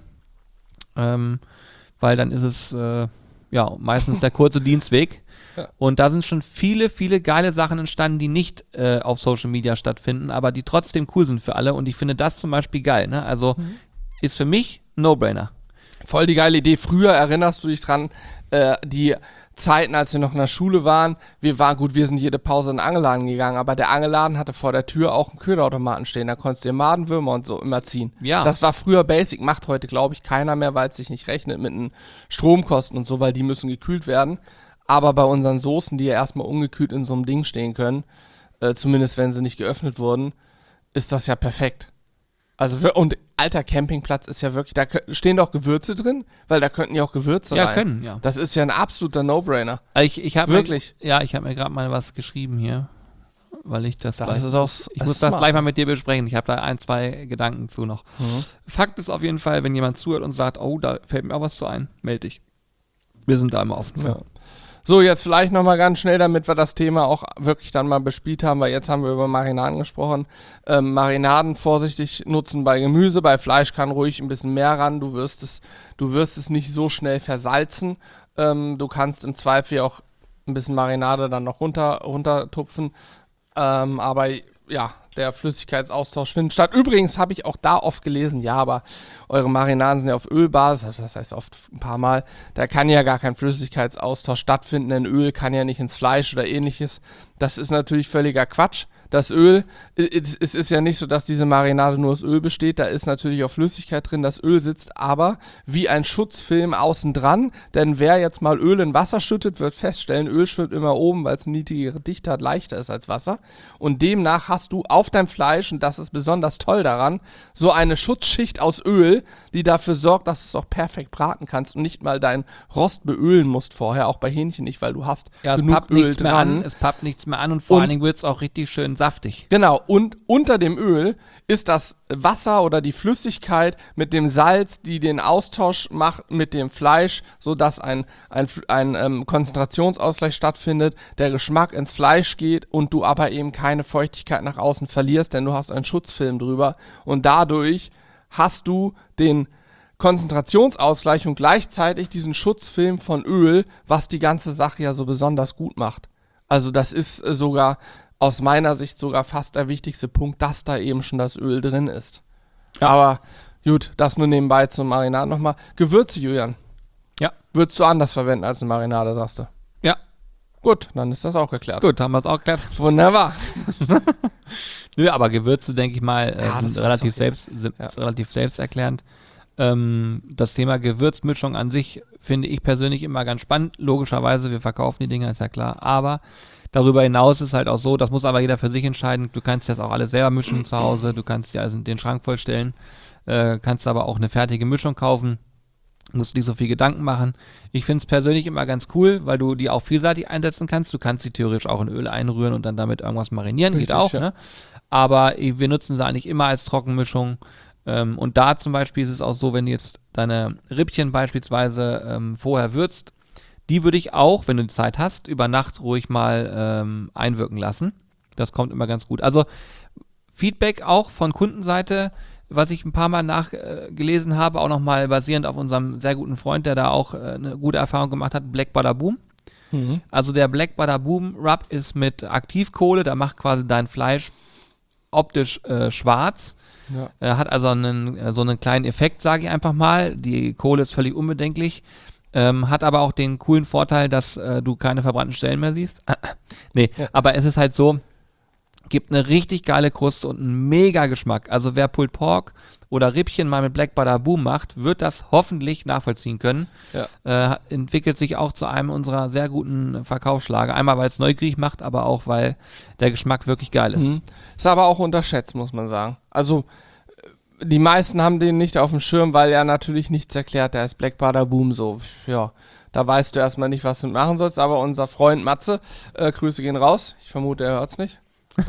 Ähm, weil dann ist es äh, ja meistens der kurze Dienstweg. Ja. Und da sind schon viele, viele geile Sachen entstanden, die nicht äh, auf Social Media stattfinden, aber die trotzdem cool sind für alle. Und ich finde das zum Beispiel geil. Ne? Also Mhm. ist für mich ein No-Brainer. Voll die geile Idee. Früher erinnerst du dich dran, äh, die Zeiten, als wir noch in der Schule waren. Wir waren gut, wir sind jede Pause in den Angelladen gegangen, aber der Angelladen hatte vor der Tür auch einen Köderautomaten stehen. Da konntest du dir Madenwürmer und so immer ziehen. Ja. Das war früher basic, macht heute, glaube ich, keiner mehr, weil es sich nicht rechnet mit den Stromkosten und so, weil die müssen gekühlt werden. Aber bei unseren Soßen, die ja erstmal ungekühlt in so einem Ding stehen können, äh, zumindest wenn sie nicht geöffnet wurden, ist das ja perfekt. Also wir- und alter Campingplatz ist ja wirklich, da kö- stehen doch Gewürze drin, weil da könnten ja auch Gewürze Ja, rein. können, ja. Das ist ja ein absoluter No-Brainer. Ich, ich hab Wirklich? Mir, ja, ich habe mir gerade mal was geschrieben hier, weil ich das, Das gleich, ist auch ich muss das smart. gleich mal mit dir besprechen. Ich habe da ein, zwei Gedanken zu noch. Mhm. Fakt ist auf jeden Fall, wenn jemand zuhört und sagt, oh, da fällt mir auch was zu ein, melde dich. Wir sind da immer offen für. Ja. So, jetzt vielleicht nochmal ganz schnell, damit wir das Thema auch wirklich dann mal bespielt haben, weil jetzt haben wir über Marinaden gesprochen. Ähm, Marinaden vorsichtig nutzen bei Gemüse, bei Fleisch kann ruhig ein bisschen mehr ran. Du wirst es, du wirst es nicht so schnell versalzen. Ähm, du kannst im Zweifel auch ein bisschen Marinade dann noch runter, runtertupfen. Ähm, aber ja, der Flüssigkeitsaustausch findet statt. Übrigens habe ich auch da oft gelesen, ja, aber eure Marinaden sind ja auf Ölbasis, also das heißt oft ein paar Mal, da kann ja gar kein Flüssigkeitsaustausch stattfinden, denn Öl kann ja nicht ins Fleisch oder ähnliches. Das ist natürlich völliger Quatsch. Das Öl, es es ist ja nicht so, dass diese Marinade nur aus Öl besteht, da ist natürlich auch Flüssigkeit drin, das Öl sitzt aber wie ein Schutzfilm außen dran, denn wer jetzt mal Öl in Wasser schüttet, wird feststellen, Öl schwimmt immer oben, weil es eine niedrigere Dichte hat, leichter ist als Wasser und demnach hast du auf deinem Fleisch, und das ist besonders toll daran, so eine Schutzschicht aus Öl, die dafür sorgt, dass du es auch perfekt braten kannst und nicht mal deinen Rost beölen musst vorher, auch bei Hähnchen nicht, weil du hast Ja, es genug pappt Öl nichts mehr dran. an, es pappt nichts mehr an und vor Und- allen Dingen wird es auch richtig schön saftig. Genau, und unter dem Öl ist das Wasser oder die Flüssigkeit mit dem Salz, die den Austausch macht mit dem Fleisch, sodass ein, ein, ein ähm, Konzentrationsausgleich stattfindet, der Geschmack ins Fleisch geht und du aber eben keine Feuchtigkeit nach außen verlierst, denn du hast einen Schutzfilm drüber und dadurch hast du den Konzentrationsausgleich und gleichzeitig diesen Schutzfilm von Öl, was die ganze Sache ja so besonders gut macht. Also das ist äh, sogar aus meiner Sicht sogar fast der wichtigste Punkt, dass da eben schon das Öl drin ist. Ja. Aber gut, das nur nebenbei zum Marinade nochmal. Gewürze, Julian. Ja. Würdest du anders verwenden als eine Marinade, sagst du? Ja, Gut, dann ist das auch geklärt. gut, haben wir es auch geklärt. Wunderbar. Nö, aber Gewürze, denke ich mal, äh, Ja, das sind war's relativ auch selbst, sind Ja. relativ selbsterklärend. Ähm, das Thema Gewürzmischung an sich finde ich persönlich immer ganz spannend. Logischerweise, wir verkaufen die Dinger, ist ja klar. Aber darüber hinaus ist halt auch so, das muss aber jeder für sich entscheiden. Du kannst das auch alles selber mischen zu Hause. Du kannst dir also den Schrank vollstellen. Äh, kannst aber auch eine fertige Mischung kaufen. Musst nicht so viel Gedanken machen. Ich finde es persönlich immer ganz cool, weil du die auch vielseitig einsetzen kannst. Du kannst sie theoretisch auch in Öl einrühren und dann damit irgendwas marinieren. Richtig, Geht auch, ja. ne? Aber wir nutzen sie eigentlich immer als Trockenmischung. Ähm, und da zum Beispiel ist es auch so, wenn du jetzt deine Rippchen beispielsweise ähm, vorher würzt, die würde ich auch, wenn du die Zeit hast, über Nacht ruhig mal ähm, einwirken lassen. Das kommt immer ganz gut. Also Feedback auch von Kundenseite, was ich ein paar Mal nachgelesen äh, habe, auch nochmal basierend auf unserem sehr guten Freund, der da auch äh, eine gute Erfahrung gemacht hat, Black Butter Boom. Mhm. Also der Black Butter Boom Rub ist mit Aktivkohle, da macht quasi dein Fleisch optisch äh, schwarz. Ja. Äh, hat also einen, äh, so einen kleinen Effekt, sage ich einfach mal. Die Kohle ist völlig unbedenklich. Ähm, hat aber auch den coolen Vorteil, dass äh, du keine verbrannten Stellen mehr siehst. nee, ja. aber es ist halt so, gibt eine richtig geile Kruste und einen mega Geschmack. Also wer Pulled Pork oder Rippchen mal mit Black Butter Boom macht, wird das hoffentlich nachvollziehen können. Ja. Äh, entwickelt sich auch zu einem unserer sehr guten Verkaufsschlager. Einmal, weil es neugierig macht, aber auch, weil der Geschmack wirklich geil ist. Mhm. Ist aber auch unterschätzt, muss man sagen. Also die meisten haben den nicht auf dem Schirm, weil er natürlich nichts erklärt. Der ist Black Butter Boom so. Ja, da weißt du erstmal nicht, was du machen sollst. Aber unser Freund Matze, äh, Grüße gehen raus. Ich vermute, er hört's nicht.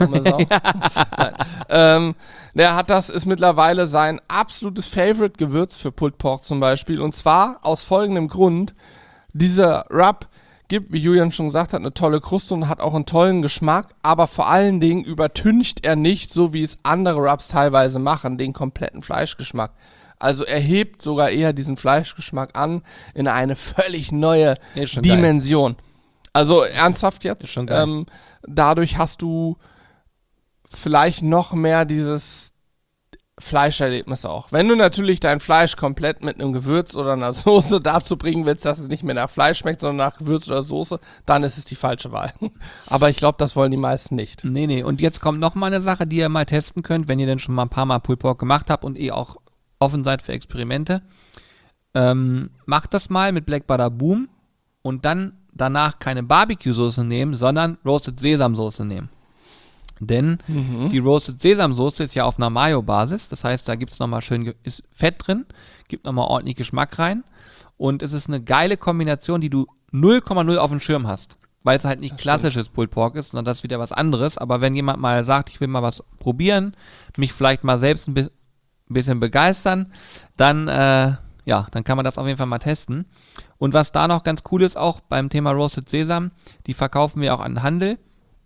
ähm, der hat das, ist mittlerweile sein absolutes Favorite-Gewürz für Pulled Pork zum Beispiel. Und zwar aus folgendem Grund: Dieser Rub gibt, wie Julian schon gesagt hat, eine tolle Kruste und hat auch einen tollen Geschmack, aber vor allen Dingen übertüncht er nicht, so wie es andere Rubs teilweise machen, den kompletten Fleischgeschmack. Also er hebt sogar eher diesen Fleischgeschmack an in eine völlig neue Dimension. Geil. Also ernsthaft jetzt, ähm, dadurch hast du vielleicht noch mehr dieses Fleischerlebnis auch. Wenn du natürlich dein Fleisch komplett mit einem Gewürz oder einer Soße dazu bringen willst, dass es nicht mehr nach Fleisch schmeckt, sondern nach Gewürz oder Soße, dann ist es die falsche Wahl. Aber ich glaube, das wollen die meisten nicht. Nee, nee. Und jetzt kommt noch mal eine Sache, die ihr mal testen könnt, wenn ihr denn schon mal ein paar Mal Pulled Pork gemacht habt und eh auch offen seid für Experimente. Ähm, macht das mal mit Black Butter Boom und dann danach keine Barbecue-Soße nehmen, sondern Roasted Sesamsoße nehmen. Denn mhm. die Roasted Sesamsoße ist ja auf einer Mayo-Basis, das heißt, da gibt es nochmal schön ist Fett drin, gibt nochmal ordentlich Geschmack rein und es ist eine geile Kombination, die du null Komma null auf dem Schirm hast, weil es halt nicht das klassisches Pulled Pork ist, sondern das ist wieder was anderes, aber wenn jemand mal sagt, ich will mal was probieren, mich vielleicht mal selbst ein bi- bisschen begeistern, dann äh, ja, dann kann man das auf jeden Fall mal testen. Und was da noch ganz cool ist, auch beim Thema Roasted Sesam, die verkaufen wir auch an den Handel.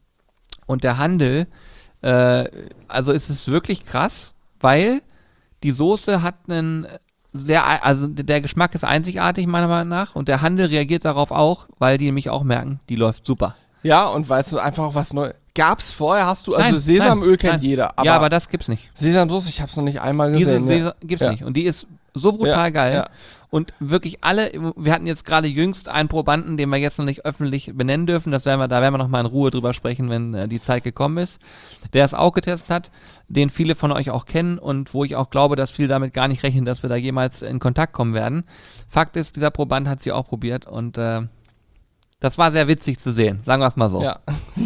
Und der Handel, äh, also ist es wirklich krass, weil die Soße hat einen sehr, also der Geschmack ist einzigartig meiner Meinung nach und der Handel reagiert darauf auch, weil die nämlich auch merken, die läuft super. Ja, und weil es einfach auch was Neues. Gab's vorher, hast du, also nein, Sesamöl nein, kennt nein. jeder. Aber ja, aber das gibt's nicht. Sesamsoße, ich hab's noch nicht einmal gesehen. Diese ja. gibt's ja. nicht und die ist so brutal ja, geil. Ja. Und wirklich alle, wir hatten jetzt gerade jüngst einen Probanden, den wir jetzt noch nicht öffentlich benennen dürfen, das werden wir, da werden wir noch mal in Ruhe drüber sprechen, wenn äh, die Zeit gekommen ist, der es auch getestet hat, den viele von euch auch kennen und wo ich auch glaube, dass viele damit gar nicht rechnen, dass wir da jemals in Kontakt kommen werden. Fakt ist, dieser Proband hat sie auch probiert und äh, das war sehr witzig zu sehen, sagen wir es mal so. Ja.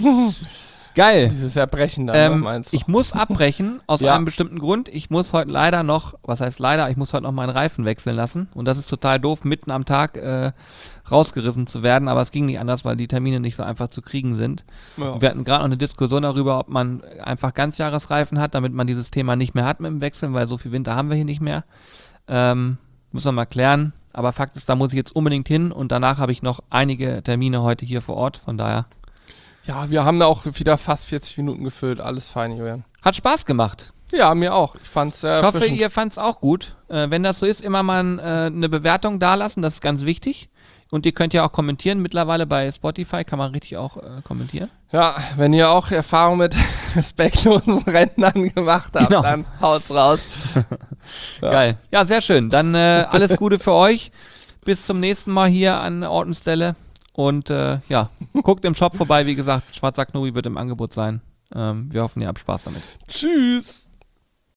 Geil. Dieses Erbrechen da, ähm, meinst du? Ich muss abbrechen, aus ja. einem bestimmten Grund. Ich muss heute leider noch, was heißt leider, ich muss heute noch meinen Reifen wechseln lassen. Und das ist total doof, mitten am Tag äh, rausgerissen zu werden. Aber es ging nicht anders, weil die Termine nicht so einfach zu kriegen sind. Ja. Wir hatten gerade noch eine Diskussion darüber, ob man einfach Ganzjahresreifen hat, damit man dieses Thema nicht mehr hat mit dem Wechseln, weil so viel Winter haben wir hier nicht mehr. Ähm, müssen wir mal klären. Aber Fakt ist, da muss ich jetzt unbedingt hin. Und danach habe ich noch einige Termine heute hier vor Ort. Von daher... Ja, wir haben da auch wieder fast vierzig Minuten gefüllt. Alles fein, Julian. Hat Spaß gemacht. Ja, mir auch. Ich fand's sehr Ich hoffe, ihr fand's auch gut. Äh, wenn das so ist, immer mal äh, eine Bewertung dalassen. Das ist ganz wichtig. Und ihr könnt ja auch kommentieren. Mittlerweile bei Spotify kann man richtig auch äh, kommentieren. Ja, wenn ihr auch Erfahrung mit respektlosen Rentnern gemacht habt, genau. Dann haut's raus. Ja. Geil. Ja, sehr schön. Dann äh, alles Gute für euch. Bis zum nächsten Mal hier an Ortenstelle. Und äh, ja, guckt im Shop vorbei, wie gesagt, Schwarzer Knobi wird im Angebot sein. Ähm, wir hoffen, ihr habt Spaß damit. Tschüss!